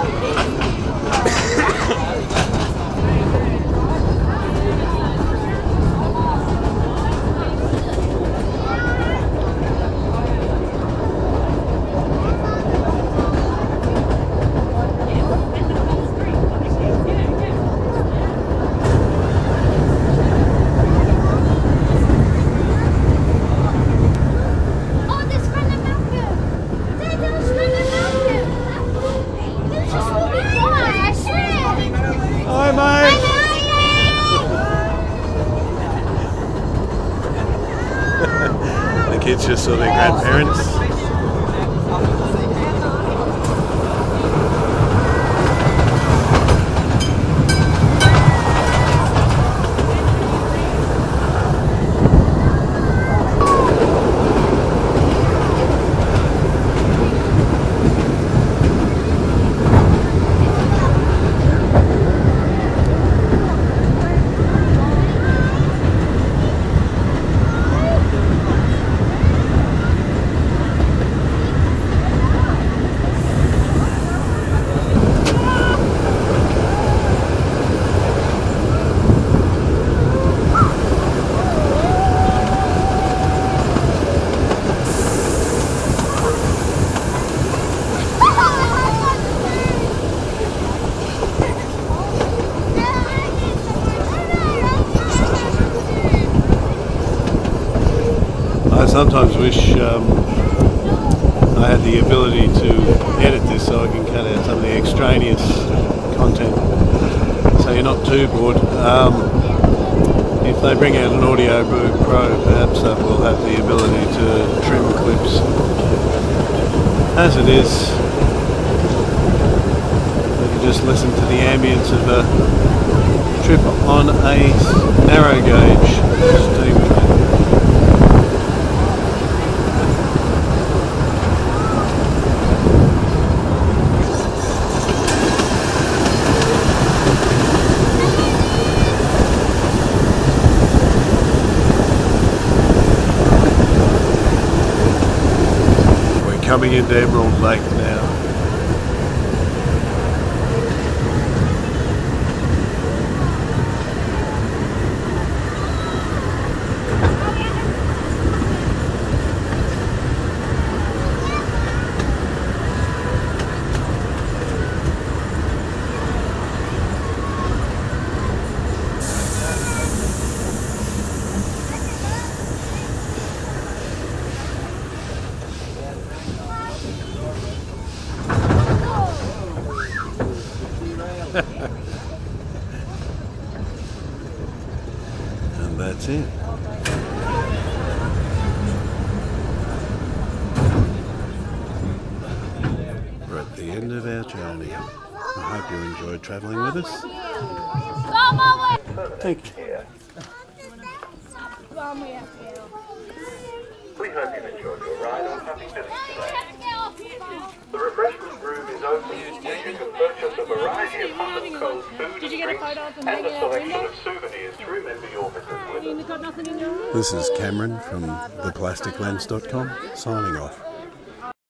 Hi, mate. The kids just saw their grandparents. I sometimes wish I had the ability to edit this so I can cut out some of the extraneous content, so you're not too bored. If they bring out an Audioboom Pro, perhaps that will have the ability to trim clips. As it is, you can just listen to the ambience of a trip on a narrow gauge steam train. Coming into Emerald Lake now. And that's it. We're at the end of our journey. I hope you enjoyed travelling with us. Thank you. We hope you enjoyed your ride on Happy Village today. The refreshment room is open where you can purchase a variety of hot and cold food and drinks and a selection of souvenirs to remember your visit with us. This is Cameron from theplasticlens.com signing off.